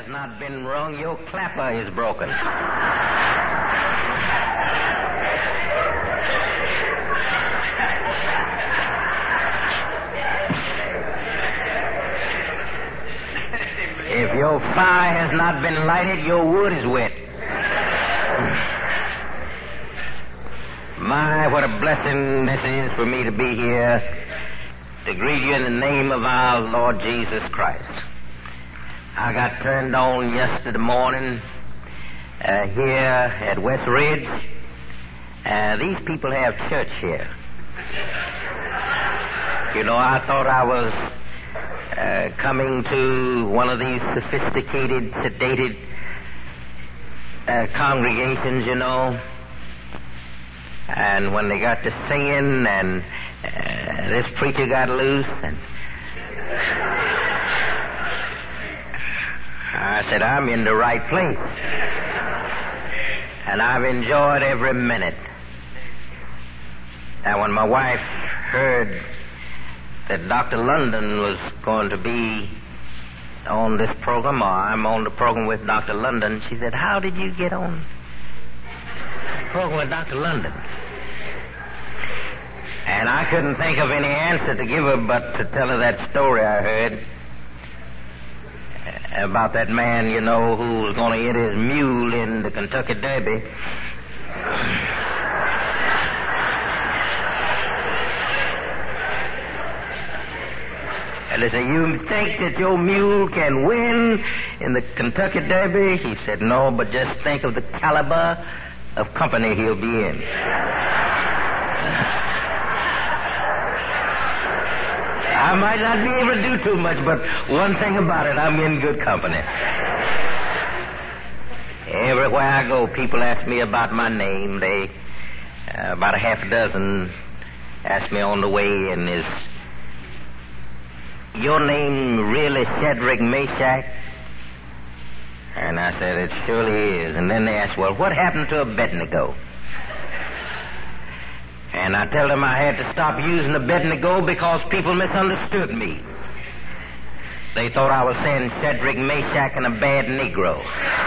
has not been rung, your clapper is broken. If your fire has not been lighted, your wood is wet. My, what a blessing this is for me to be here to greet you in the name of our Lord Jesus Christ. I got turned on yesterday morning here at West Ridge. These people have church here. You know, I thought I was coming to one of these sophisticated, sedated congregations, you know. And when they got to singing and this preacher got loose, and I said, I'm in the right place. And I've enjoyed every minute. And when my wife heard that Dr. London was going to be on this program, or I'm on the program with Dr. London, she said, how did you get on the program with Dr. London? And I couldn't think of any answer to give her but to tell her that story I heard about that man, you know, who was going to enter his mule in the Kentucky Derby. And they said, you think that your mule can win in the Kentucky Derby? He said, no, but just think of the caliber of company he'll be in. I might not be able to do too much, but one thing about it, I'm in good company. Everywhere I go, people ask me about my name. They, about a half a dozen, ask me on the way, and is your name really Shadrach Meshach? And I said, it surely is. And then they ask, well, what happened to Abednego? And I tell them I had to stop using Abednego because people misunderstood me. They thought I was saying Shadrach, Meshach, and a bad Negro.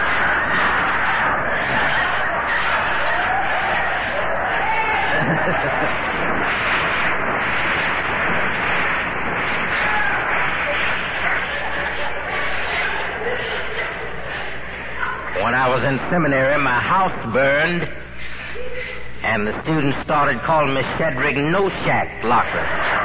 When I was in seminary, my house burned, and the students started calling me Shadrach No-Shack Locker.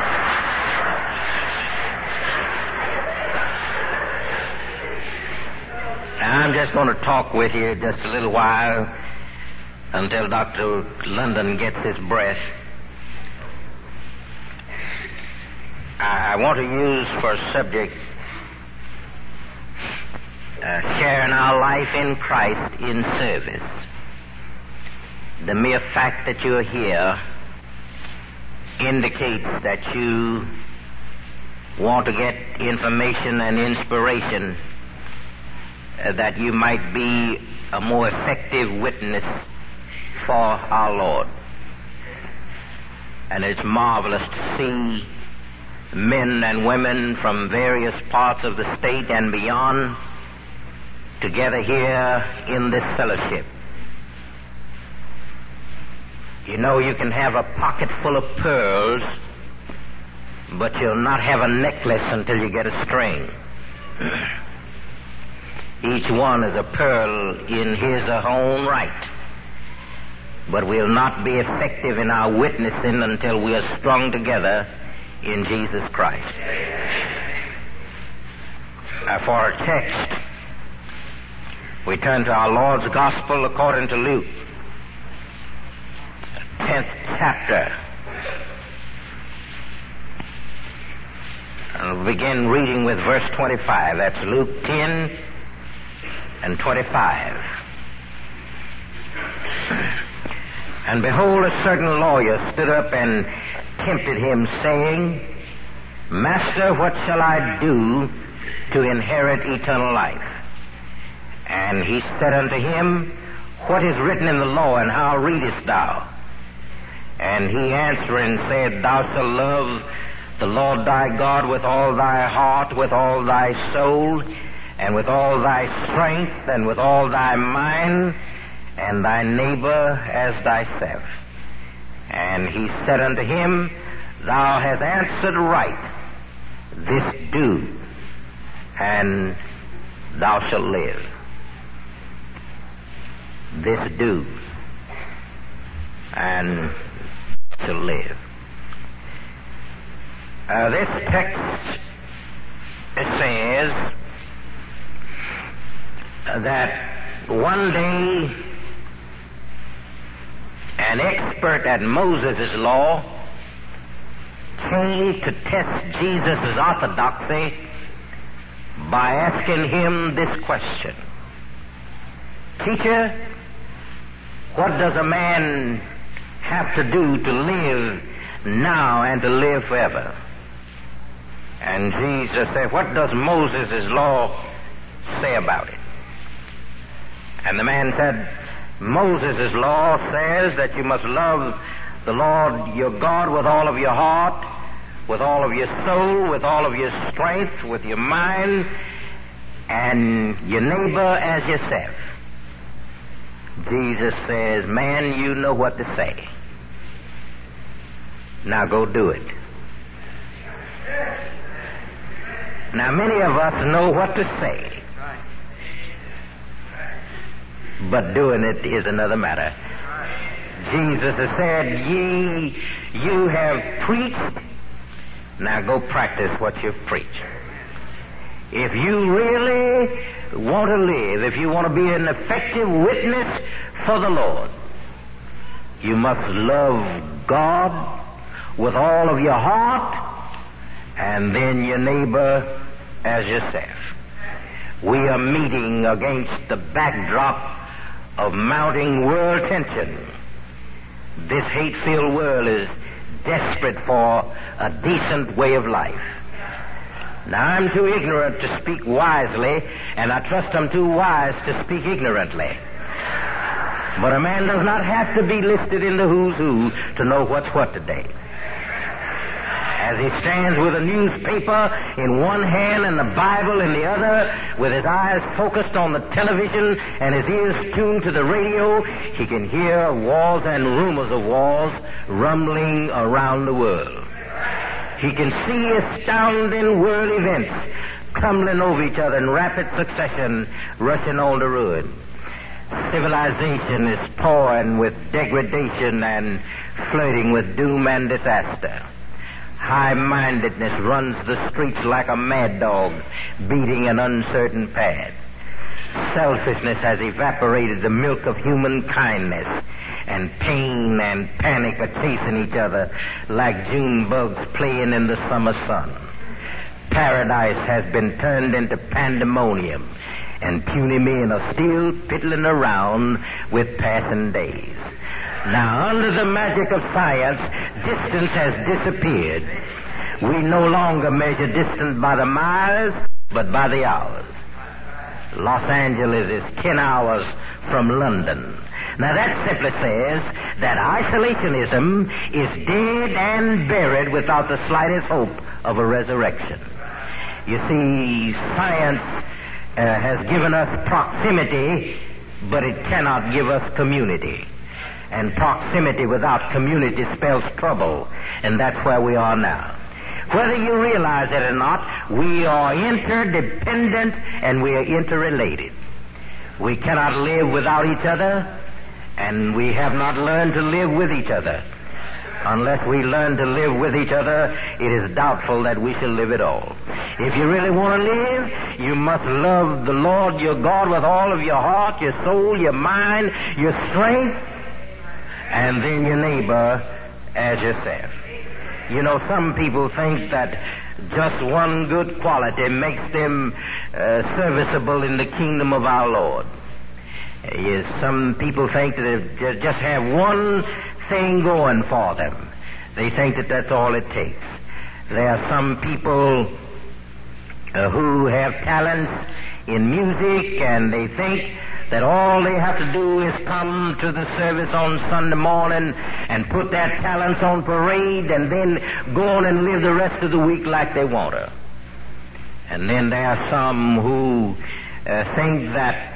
Now, I'm just going to talk with you just a little while until Dr. London gets his breath. I want to use for a subject sharing our life in Christ in service. The mere fact that you're here indicates that you want to get information and inspiration that you might be a more effective witness for our Lord. And it's marvelous to see men and women from various parts of the state and beyond together here in this fellowship. You know, you can have a pocket full of pearls, but you'll not have a necklace until you get a string. Each one is a pearl in his or her own right, but we'll not be effective in our witnessing until we are strung together in Jesus Christ. For our text, we turn to our Lord's Gospel according to Luke, 10th chapter. I'll begin reading with verse 25. That's Luke 10 and 25. And behold, a certain lawyer stood up and tempted him, saying, Master, what shall I do to inherit eternal life? And he said unto him, What is written in the law, and how readest thou? And he answering said, Thou shalt love the Lord thy God with all thy heart, with all thy soul, and with all thy strength, and with all thy mind, and thy neighbor as thyself. And he said unto him, Thou hast answered right. This do, and thou shalt live. This do, and to live. This text says that one day an expert at Moses' law came to test Jesus' orthodoxy by asking him this question. Teacher, what does a man have to do to live now and to live forever? And Jesus said, what does Moses' law say about it? And the man said, Moses' law says that you must love the Lord your God with all of your heart, with all of your soul, with all of your strength, with your mind, and your neighbor as yourself. Jesus says, man, you know what to say. Now go do it. Now many of us know what to say, but doing it is another matter. Jesus has said, you have preached, now go practice what you've preached. If you really want to live, if you want to be an effective witness for the Lord, you must love God with all of your heart, and then your neighbor as yourself. We are meeting against the backdrop of mounting world tension. This hate-filled world is desperate for a decent way of life. Now, I'm too ignorant to speak wisely, and I trust I'm too wise to speak ignorantly. But a man does not have to be listed in the who's who to know what's what today. As he stands with a newspaper in one hand and the Bible in the other, with his eyes focused on the television and his ears tuned to the radio, he can hear wars and rumors of wars rumbling around the world. He can see astounding world events tumbling over each other in rapid succession, rushing on to ruin. Civilization is toying with degradation and flirting with doom and disaster. High-mindedness runs the streets like a mad dog, beating an uncertain pad. Selfishness has evaporated the milk of human kindness, and pain and panic are chasing each other like June bugs playing in the summer sun. Paradise has been turned into pandemonium, and puny men are still piddling around with passing days. Now, under the magic of science, distance has disappeared. We no longer measure distance by the miles, but by the hours. Los Angeles is 10 hours from London. Now, that simply says that isolationism is dead and buried without the slightest hope of a resurrection. You see, science has given us proximity, but it cannot give us community. And proximity without community spells trouble, and that's where we are now. Whether you realize it or not, we are interdependent and we are interrelated. We cannot live without each other, and we have not learned to live with each other. Unless we learn to live with each other, it is doubtful that we shall live at all. If you really want to live, you must love the Lord your God with all of your heart, your soul, your mind, your strength, and then your neighbor as yourself. You know, some people think that just one good quality makes them serviceable in the kingdom of our Lord. Yes, some people think that if they just have one thing going for them, they think that that's all it takes. There are some people who have talents in music, and they think that all they have to do is come to the service on Sunday morning and put their talents on parade and then go on and live the rest of the week like they want to. And then there are some who think that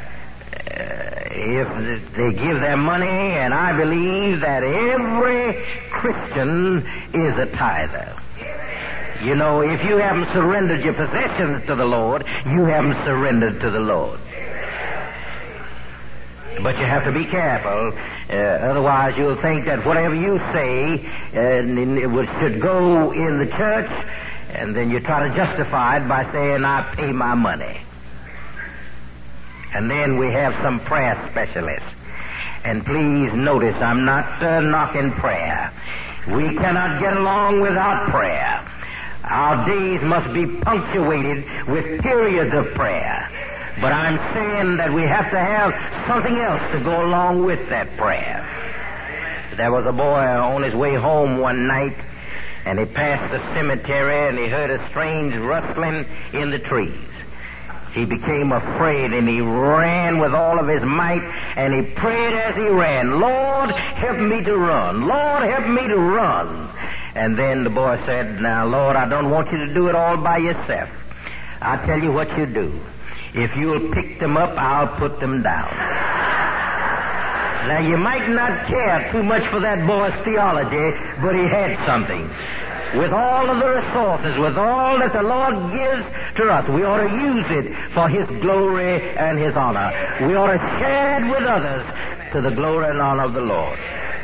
if they give their money, and I believe that every Christian is a tither. You know, if you haven't surrendered your possessions to the Lord, you haven't surrendered to the Lord. But you have to be careful, otherwise you'll think that whatever you say should go in the church, and then you try to justify it by saying, I pay my money. And then we have some prayer specialists. And please notice, I'm not knocking prayer. We cannot get along without prayer. Our days must be punctuated with periods of prayer. But I'm saying that we have to have something else to go along with that prayer. There was a boy on his way home one night, and he passed the cemetery, and he heard a strange rustling in the trees. He became afraid, and he ran with all of his might, and he prayed as he ran, Lord, help me to run. Lord, help me to run. And then the boy said, now, Lord, I don't want you to do it all by yourself. I'll tell you what you do. If you'll pick them up, I'll put them down. Now, you might not care too much for that boy's theology, but he had something. With all of the resources, with all that the Lord gives to us, we ought to use it for His glory and His honor. We ought to share it with others to the glory and honor of the Lord.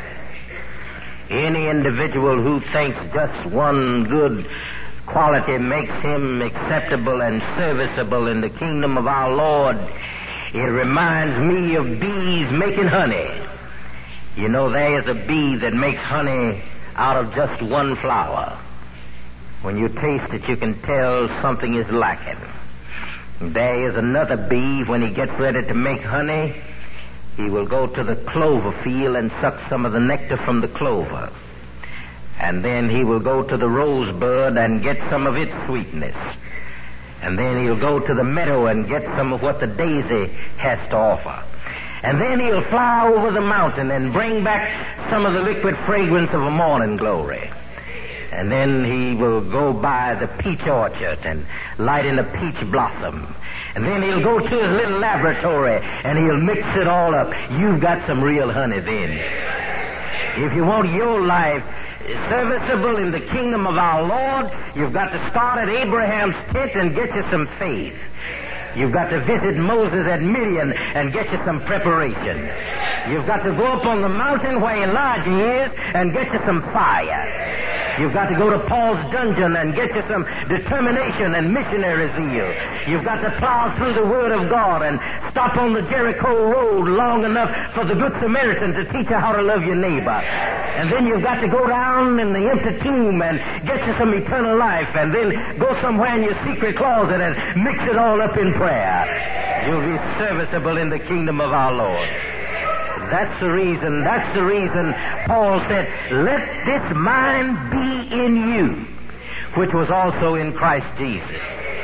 Any individual who thinks just one good quality makes him acceptable and serviceable in the kingdom of our Lord, it reminds me of bees making honey. You know, there is a bee that makes honey out of just one flower. When you taste it, you can tell something is lacking. There is another bee, when he gets ready to make honey, he will go to the clover field and suck some of the nectar from the clover. And then he will go to the rosebud and get some of its sweetness. And then he'll go to the meadow and get some of what the daisy has to offer. And then he'll fly over the mountain and bring back some of the liquid fragrance of a morning glory. And then he will go by the peach orchard and light in a peach blossom. And then he'll go to his little laboratory and he'll mix it all up. You've got some real honey then. If you want your life serviceable in the kingdom of our Lord, you've got to start at Abraham's tent and get you some faith. You've got to visit Moses at Midian and get you some preparation. You've got to go up on the mountain where Elijah is and get you some fire. You've got to go to Paul's dungeon and get you some determination and missionary zeal. You've got to plow through the Word of God and stop on the Jericho road long enough for the Good Samaritan to teach you how to love your neighbor. And then you've got to go down in the empty tomb and get you some eternal life, and then go somewhere in your secret closet and mix it all up in prayer. You'll be serviceable in the kingdom of our Lord. That's the reason Paul said, let this mind be in you, which was also in Christ Jesus.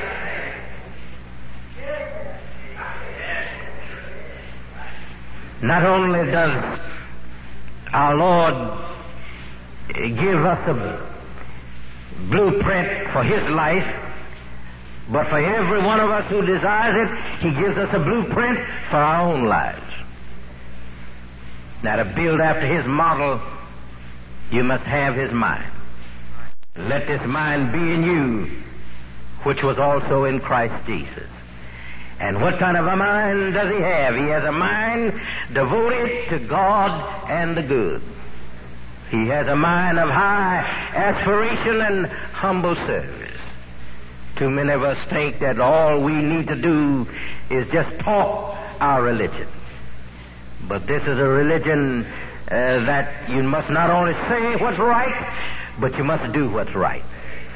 Not only does our Lord give us a blueprint for His life, but for every one of us who desires it, He gives us a blueprint for our own lives. Now, to build after His model, you must have His mind. Let this mind be in you, which was also in Christ Jesus. And what kind of a mind does He have? He has a mind devoted to God and the good. He has a mind of high aspiration and humble service. Too many of us think that all we need to do is just talk our religion. But this is a religion that you must not only say what's right, but you must do what's right.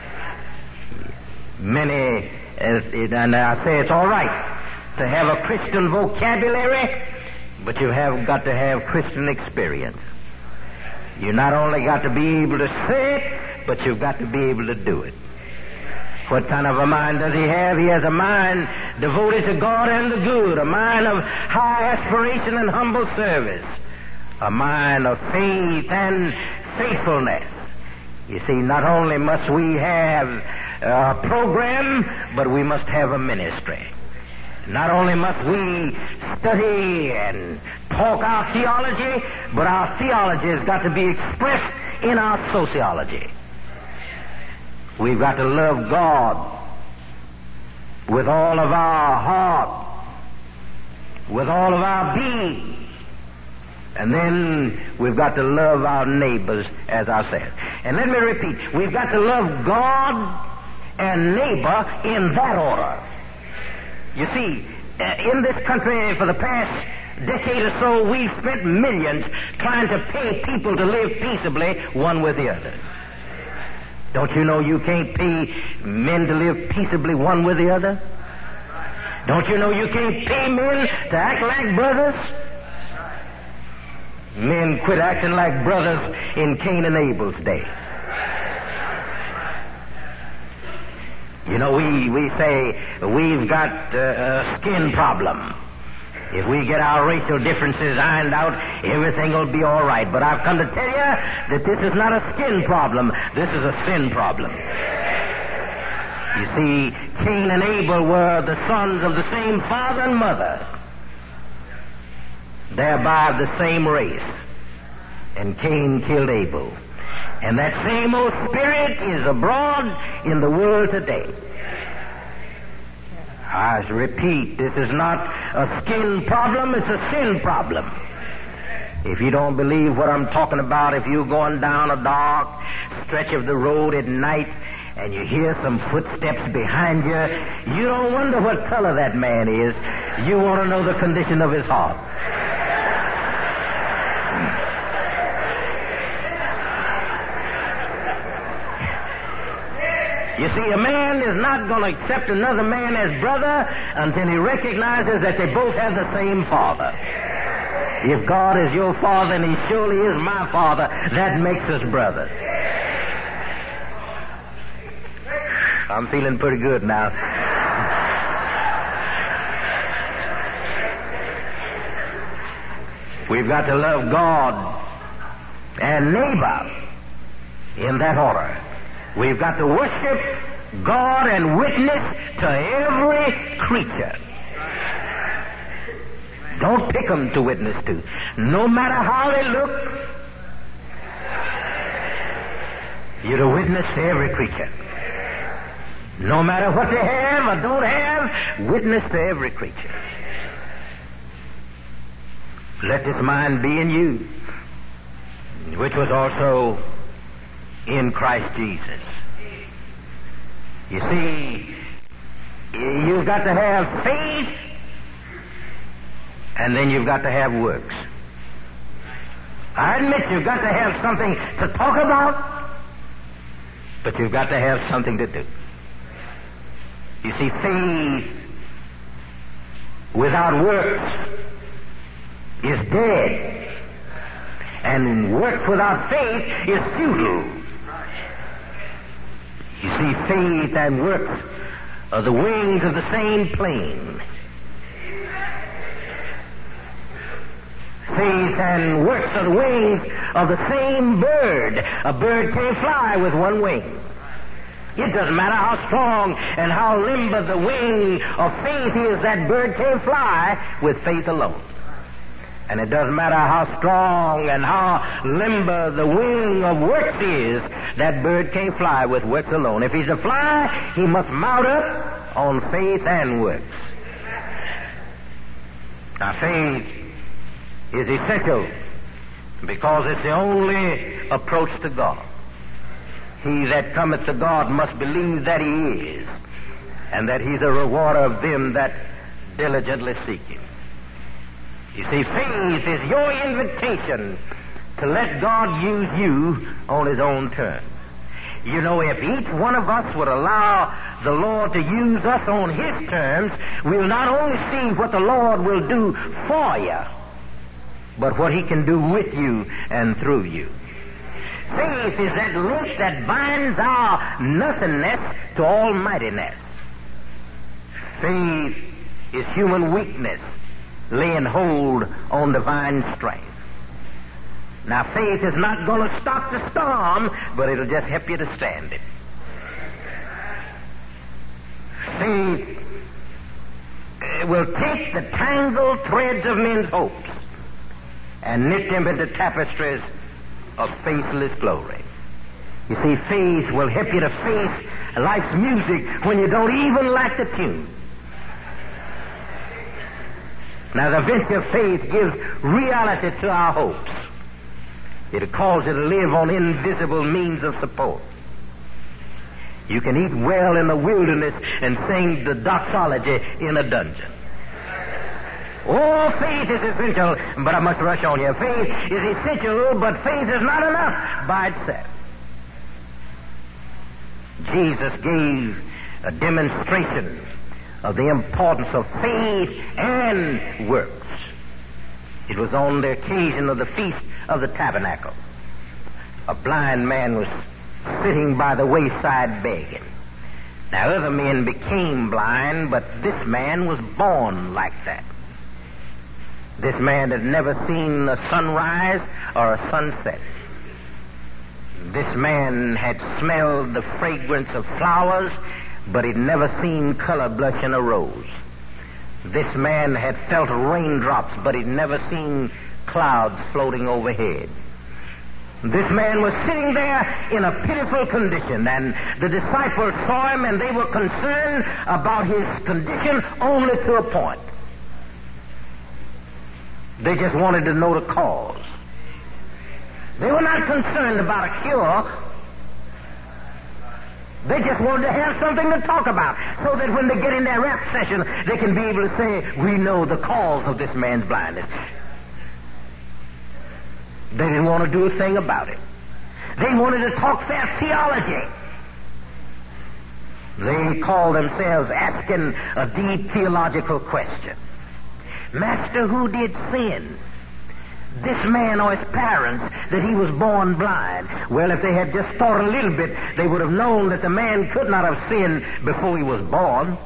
Many, and I say it's all right to have a Christian vocabulary, but you have got to have Christian experience. You not only got to be able to say it, but you've got to be able to do it. What kind of a mind does he have? He has a mind devoted to God and the good, a mind of high aspiration and humble service, a mind of faith and faithfulness. You see, not only must we have program, but we must have a ministry. Not only must we study and talk our theology, but our theology has got to be expressed in our sociology. We've got to love God with all of our heart, with all of our being. And then we've got to love our neighbors as ourselves. And let me repeat, we've got to love God and neighbor in that order. You see, in this country for the past decade or so, we've spent millions trying to pay people to live peaceably one with the other. Don't you know you can't pay men to live peaceably one with the other? Don't you know you can't pay men to act like brothers? Men quit acting like brothers in Cain and Abel's day. You know, we say we've got a skin problem. If we get our racial differences ironed out, everything will be all right. But I've come to tell you that this is not a skin problem. This is a sin problem. You see, Cain and Abel were the sons of the same father and mother, thereby of the same race. And Cain killed Abel. And that same old spirit is abroad in the world today. I repeat, this is not a skin problem, it's a sin problem. If you don't believe what I'm talking about, if you're going down a dark stretch of the road at night and you hear some footsteps behind you, you don't wonder what color that man is. You want to know the condition of his heart. You see, a man is not going to accept another man as brother until he recognizes that they both have the same father. If God is your father and he surely is my father, that makes us brothers. I'm feeling pretty good now. We've got to love God and neighbor in that order. We've got to worship God and witness to every creature. Don't pick them to witness to. No matter how they look, you're to witness to every creature. No matter what they have or don't have, witness to every creature. Let this mind be in you, which was also in Christ Jesus. You see, you've got to have faith, and then you've got to have works. I admit you've got to have something to talk about, but you've got to have something to do. You see, faith without works is dead, and works without faith is futile. You see, faith and works are the wings of the same plane. Faith and works are the wings of the same bird. A bird can't fly with one wing. It doesn't matter how strong and how limber the wing of faith is, that bird can't fly with faith alone. And it doesn't matter how strong and how limber the wing of works is, that bird can't fly with works alone. If he's to fly, he must mount up on faith and works. Now, faith is essential because it's the only approach to God. He that cometh to God must believe that he is, and that he's a rewarder of them that diligently seek him. You see, faith is your invitation to let God use you on his own terms. You know, if each one of us would allow the Lord to use us on his terms, we'll not only see what the Lord will do for you, but what he can do with you and through you. Faith is that link that binds our nothingness to almightiness. Faith is human weakness laying hold on divine strength. Now, faith is not going to stop the storm, but it'll just help you to stand it. Faith will take the tangled threads of men's hopes and knit them into tapestries of faithless glory. You see, faith will help you to face life's music when you don't even like the tune. Now, the venture of faith gives reality to our hopes. It calls you to live on invisible means of support. You can eat well in the wilderness and sing the doxology in a dungeon. Oh, faith is essential, but I must rush on you. Faith is essential, but faith is not enough by itself. Jesus gave a demonstration of the importance of faith and works. It was on the occasion of the Feast of the Tabernacle. A blind man was sitting by the wayside begging. Now, other men became blind, but this man was born like that. This man had never seen a sunrise or a sunset. This man had smelled the fragrance of flowers, but he'd never seen color blush in a rose. This man had felt raindrops, but he'd never seen clouds floating overhead. This man was sitting there in a pitiful condition, and the disciples saw him, and they were concerned about his condition only to a point. They just wanted to know the cause. They were not concerned about a cure. They just wanted to have something to talk about, so that when they get in their rap session, they can be able to say, we know the cause of this man's blindness. They didn't want to do a thing about it. They wanted to talk their theology. They called themselves asking a deep theological question. Master, who did sin? This man or his parents, that he was born blind? Well, if they had just thought a little bit, they would have known that the man could not have sinned before he was born.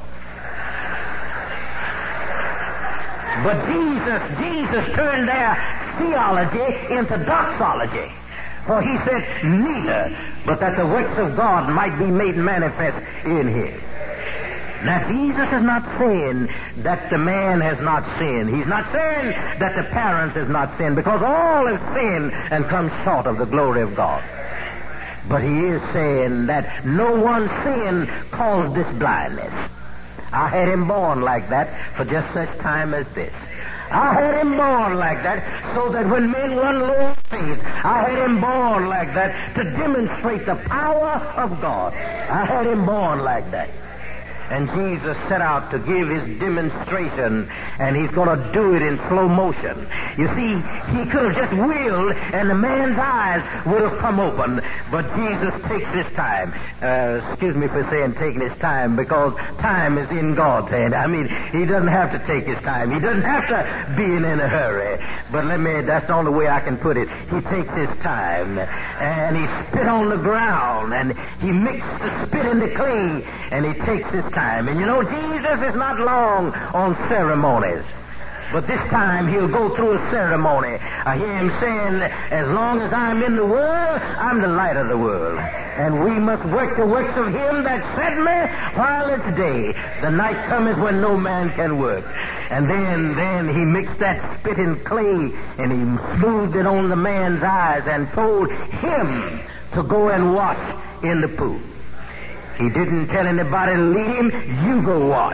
But Jesus turned their theology into doxology. For he said, neither, but that the works of God might be made manifest in him. Now, Jesus is not saying that the man has not sinned. He's not saying that the parents has not sinned, because all have sinned and come short of the glory of God. But he is saying that no one sin caused this blindness. I had him born like that for just such time as this. I had him born like that so that when men run low on faith, I had him born like that to demonstrate the power of God. I had him born like that. And Jesus set out to give his demonstration, and he's going to do it in slow motion. You see, he could have just willed, and the man's eyes would have come open. But Jesus takes his time. Excuse me for saying taking his time, because time is in God's hand. I mean, he doesn't have to take his time. He doesn't have to be in a hurry. But that's the only way I can put it. He takes his time, and he spit on the ground, and he mixed the spit in the clay, and he takes his time. And you know, Jesus is not long on ceremonies. But this time he'll go through a ceremony. I hear him saying, as long as I'm in the world, I'm the light of the world. And we must work the works of him that sent me while it's day. The night cometh when no man can work. And then he mixed that spit in clay, and he smoothed it on the man's eyes and told him to go and wash in the pool. He didn't tell anybody to lead him. You go wash.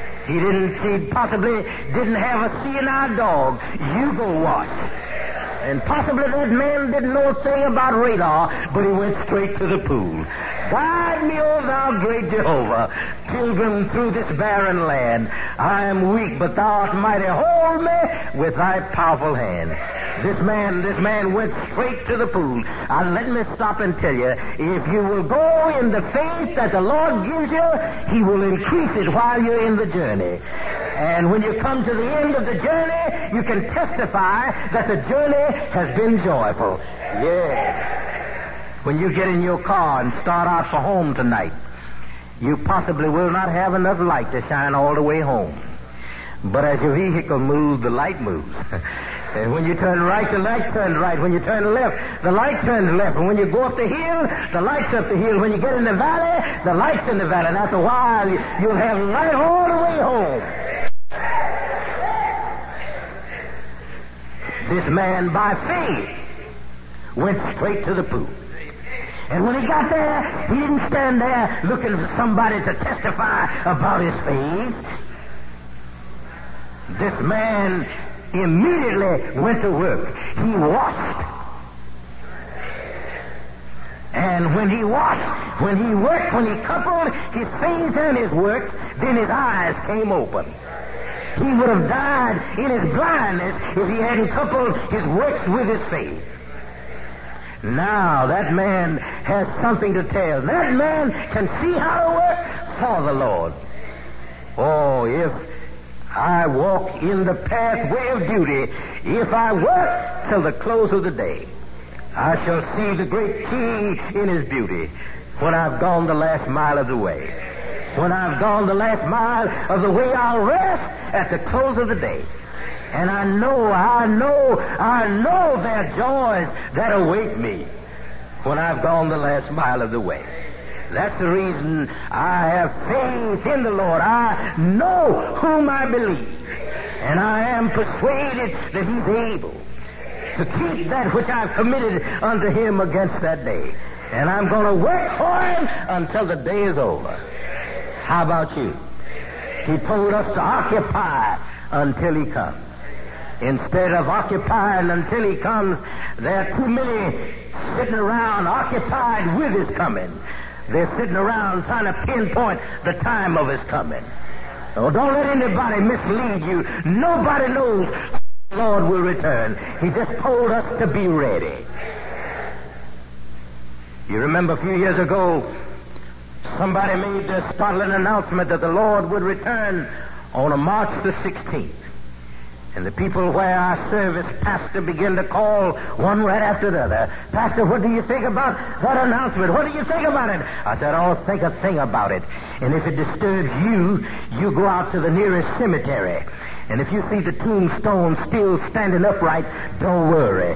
He possibly didn't have a seeing-eye dog. You go wash. And possibly that man didn't know a thing about radar, but he went straight to the pool. Guide me, O thou great Jehovah, pilgrim through this barren land. I am weak, but thou art mighty. Hold me with thy powerful hand. This man went straight to the pool. Let me stop and tell you, if you will go in the faith that the Lord gives you, he will increase it while you're in the journey. And when you come to the end of the journey, you can testify that the journey has been joyful. Yes. When you get in your car and start out for home tonight, you possibly will not have enough light to shine all the way home. But as your vehicle moves, the light moves. And when you turn right, the light turns right. When you turn left, the light turns left. And when you go up the hill, the light's up the hill. When you get in the valley, the light's in the valley. And after a while, you'll have light all the way home. This man, by faith, went straight to the pool. And when he got there, he didn't stand there looking for somebody to testify about his faith. This man immediately went to work. He washed. And when he washed, when he worked, when he coupled his faith and his works, then his eyes came open. He would have died in his blindness if he hadn't coupled his works with his faith. Now that man has something to tell. That man can see how to work for the Lord. Oh, if I walk in the pathway of duty, if I work till the close of the day, I shall see the great King in his beauty when I've gone the last mile of the way. When I've gone the last mile of the way, I'll rest at the close of the day. And I know there are joys that await me when I've gone the last mile of the way. That's the reason I have faith in the Lord. I know whom I believe. And I am persuaded that he's able to keep that which I've committed unto him against that day. And I'm going to work for him until the day is over. How about you? He told us to occupy until he comes. Instead of occupying until he comes, there are too many sitting around occupied with his coming. They're sitting around trying to pinpoint the time of his coming. Oh, don't let anybody mislead you. Nobody knows the Lord will return. He just told us to be ready. You remember a few years ago, somebody made the startling announcement that the Lord would return on a March the 16th. And the people where our service pastor began to call one right after the other. Pastor, what do you think about that announcement? What do you think about it? I said, I don't think a thing about it. And if it disturbs you, you go out to the nearest cemetery. And if you see the tombstone still standing upright, don't worry.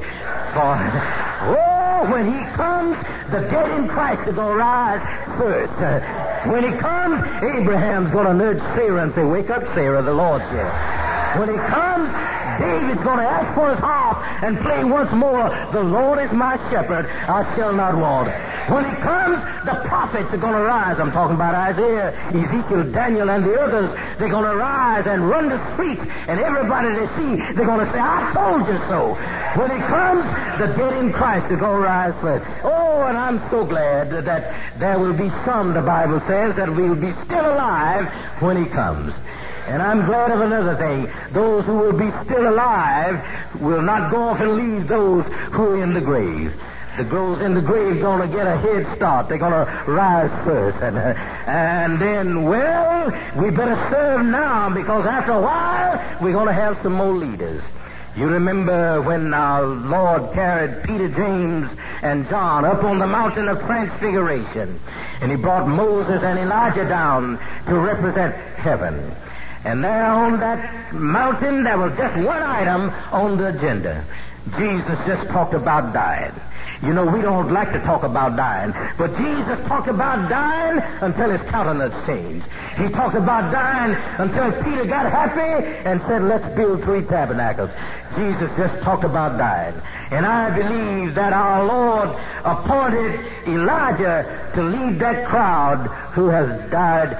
For, when he comes, the dead in Christ are going to rise first. When he comes, Abraham's going to nudge Sarah and say, wake up, Sarah, the Lord's here. When he comes, David's going to ask for his harp and play once more, the Lord is my shepherd, I shall not want. When he comes, the prophets are going to rise. I'm talking about Isaiah, Ezekiel, Daniel, and the others. They're going to rise and run the streets, and everybody they see, they're going to say, I told you so. When he comes, the dead in Christ are going to rise first. Oh, and I'm so glad that there will be some, the Bible says, that will be still alive when he comes. And I'm glad of another thing. Those who will be still alive will not go off and leave those who are in the grave. Those in the grave going to get a head start. They're going to rise first. And then, well, we better serve now, because after a while, we're going to have some more leaders. You remember when our Lord carried Peter, James, and John up on the mountain of transfiguration. And he brought Moses and Elijah down to represent heaven. And there on that mountain, there was just one item on the agenda. Jesus just talked about dying. You know, we don't like to talk about dying, but Jesus talked about dying until his countenance changed. He talked about dying until Peter got happy and said, let's build 3 tabernacles. Jesus just talked about dying. And I believe that our Lord appointed Elijah to lead that crowd who has died,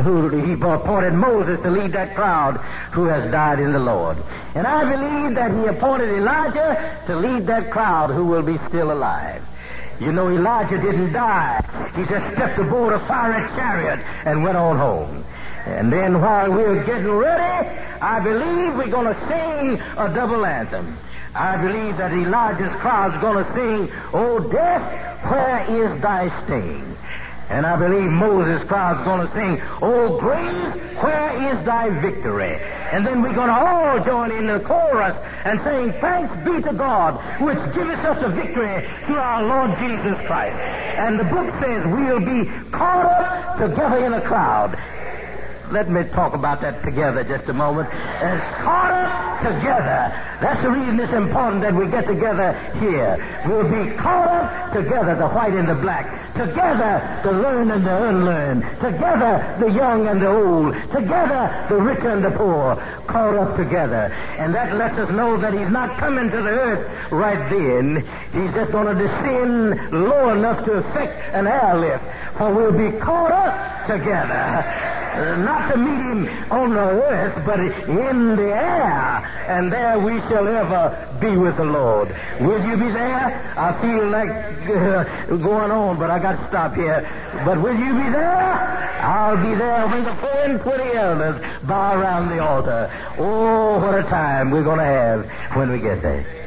he appointed Moses to lead that crowd who has died in the Lord. And I believe that he appointed Elijah to lead that crowd who will be still alive. You know, Elijah didn't die. He just stepped aboard a fiery chariot and went on home. And then while we're getting ready, I believe we're going to sing a double anthem. I believe that Elijah's crowd's going to sing, O death, where is thy sting? And I believe Moses' crowd's going to sing, O grave, where is thy victory? And then we're going to all join in the chorus and saying, thanks be to God, which giveth us a victory through our Lord Jesus Christ. And the book says we'll be caught up together in a cloud. let me talk about that together just a moment. Caught up together. That's the reason it's important that we get together here. We'll be caught up together, the white and the black. Together, the learned and the unlearned. Together, the young and the old. Together, the rich and the poor. Caught up together. And that lets us know that he's not coming to the earth right then. He's just going to descend low enough to effect an airlift. For we'll be caught up together. Not to meet him on the earth, but in the air. And there we shall ever be with the Lord. Will you be there? I feel like going on, but I got to stop here. But will you be there? I'll be there when the 24 elders bow around the altar. Oh, what a time we're going to have when we get there.